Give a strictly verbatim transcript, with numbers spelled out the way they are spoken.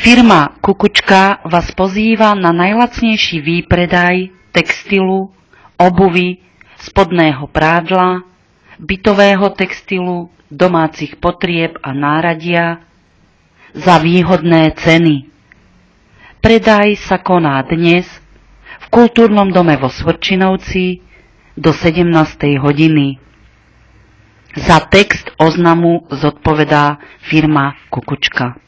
Firma Kukučka vás pozýva na najlacnejší výpredaj textilu, obuvy, spodného prádla, bytového textilu, domácich potrieb a náradia za výhodné ceny. Predaj sa koná dnes v Kultúrnom dome vo Svrčinovci do sedemnástej hodiny. Za text oznamu zodpovedá firma Kukučka.